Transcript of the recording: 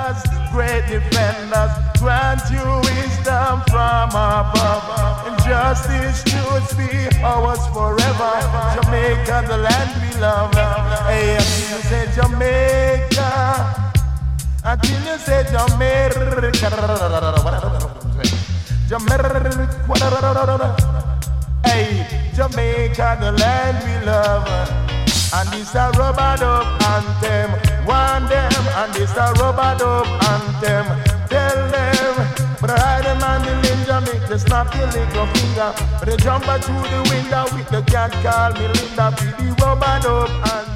us, great defenders. Grant you wisdom from above. And justice, truth be ours forever. Jamaica, the land we love. Hey, until you say Jamaica. Until you say Jamaica. Jamaica. Hey, Jamaica, the land we love. And this a rub-a-dub anthem. Warn them, and this a rub-a-dub anthem. Tell them, but I the man in Jamaica, snap your little finger. But they jump through the window with the cat call me Linda. Be the rub-a-dub anthem.